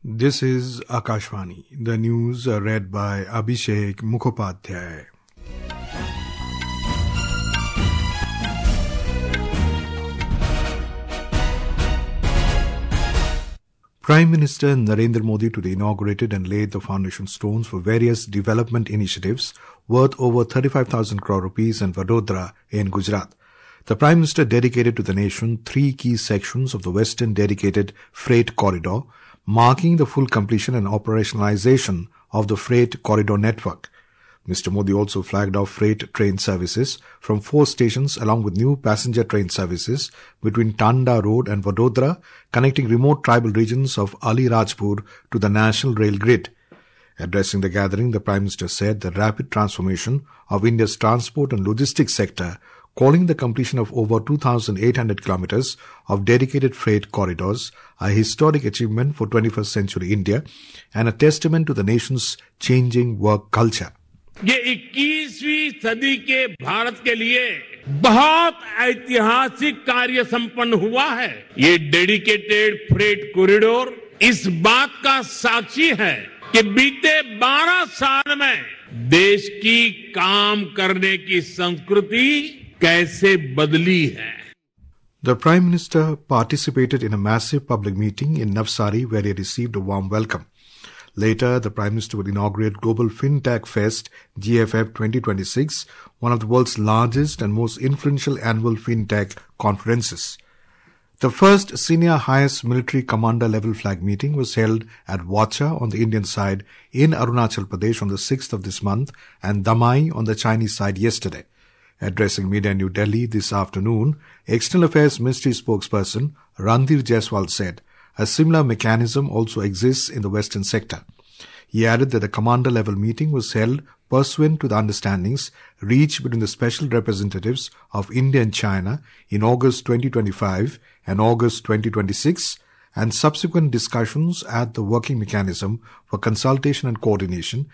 This is Akashvani. The news are read by Abhishek Mukhopadhyay. Prime Minister Narendra Modi today inaugurated and laid the foundation stones for various development initiatives worth over 35,000 crore rupees in Vadodara in Gujarat. The Prime Minister dedicated to the nation three key sections of the Western Dedicated Freight Corridor, marking the full completion and operationalization of the freight corridor network. Mr. Modi also flagged off freight train services from 4 stations along with new passenger train services between Tanda Road and Vadodara, connecting remote tribal regions of Ali Rajpur to the national rail grid. Addressing the gathering, the Prime Minister said the rapid transformation of India's transport and logistics sector, calling the completion of over 2,800 kilometers of dedicated freight corridors a historic achievement for 21st century India and a testament to the nation's changing work culture. ये 21वीं सदी के भारत के लिए बहुत ऐतिहासिक कार्य संपन्न हुआ है। ये डेडिकेटेड फ्रेट कॉरिडोर इस बात का साक्षी है कि बीते 12 साल में देश की काम करने की संस्कृति कैसे बदली है। The Prime Minister participated in a massive public meeting in Navsari where he received a warm welcome. Later, the Prime Minister will inaugurate Global FinTech Fest GFF 2026, one of the world's largest and most influential annual FinTech conferences. The first senior highest military commander level flag meeting was held at Vacha on the Indian side in Arunachal Pradesh on the 6th of this month and Damai on the Chinese side yesterday. Addressing media in New Delhi this afternoon, External Affairs Ministry spokesperson Randhir Jaiswal said a similar mechanism also exists in the Western sector. He added that the commander-level meeting was held pursuant to the understandings reached between the special representatives of India and China in August 2025 and August 2026 and subsequent discussions at the Working Mechanism for Consultation and Coordination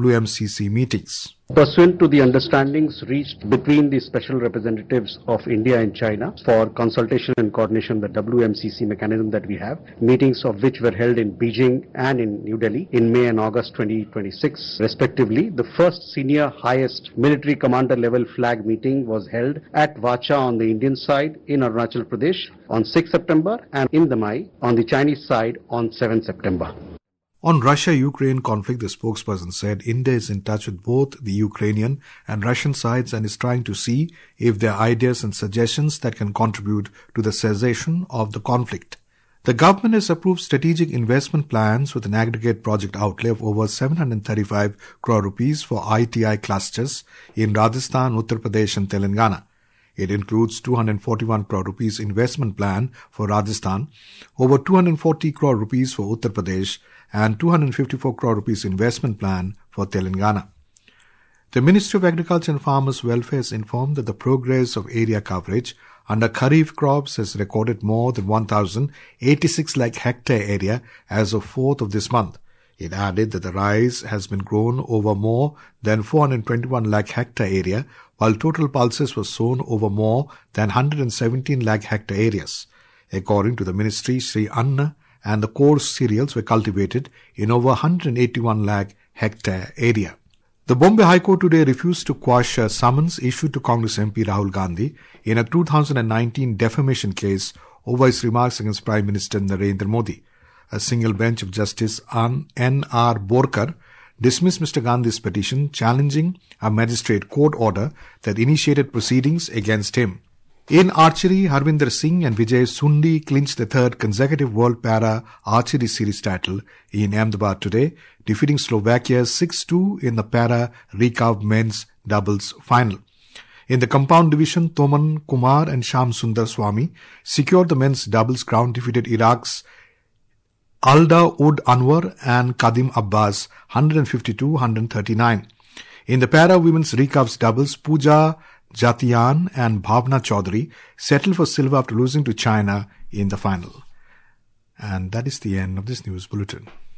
WMCC meetings. Pursuant to the understandings reached between the special representatives of India and China for consultation and coordination, the WMCC mechanism that we have, meetings of which were held in Beijing and in New Delhi in May and August 2026 respectively. The first senior highest military commander level flag meeting was held at Vacha on the Indian side in Arunachal Pradesh on 6 September and in Damai on the Chinese side on 7 September. On Russia-Ukraine conflict, the spokesperson said India is in touch with both the Ukrainian and Russian sides and is trying to see if there are ideas and suggestions that can contribute to the cessation of the conflict. The government has approved strategic investment plans with an aggregate project outlay of over 735 crore rupees for ITI clusters in Rajasthan, Uttar Pradesh and Telangana. It includes 241 crore rupees investment plan for Rajasthan, over 240 crore rupees for Uttar Pradesh and 254 crore rupees investment plan for Telangana. The Ministry of Agriculture and Farmers' Welfare has informed that the progress of area coverage under Kharif crops has recorded more than 1,086 lakh hectare area as of 4th of this month. It added that the rice has been grown over more than 421 lakh hectare area, while total pulses were sown over more than 117 lakh hectare areas. According to the ministry, Sri Anna and the coarse cereals were cultivated in over 181 lakh hectare area. The Bombay High Court today refused to quash a summons issued to Congress MP Rahul Gandhi in a 2019 defamation case over his remarks against Prime Minister Narendra Modi. A single bench of Justice N.R. Borkar dismissed Mr. Gandhi's petition challenging a magistrate court order that initiated proceedings against him. In archery, Harvinder Singh and Vijay Sundi clinched the third consecutive World Para Archery Series title in Ahmedabad today, defeating Slovakia 6-2 in the Para Recurve men's doubles final. In the compound division, Toman Kumar and Sham Sundar Swami secured the men's doubles crown, defeated Iraq's Alda Ud Anwar and Kadim Abbas 152-139. In the Para women's recurves doubles, Pooja Jatian and Bhavna Chaudhary settled for silver after losing to China in the final. And that is the end of this news bulletin.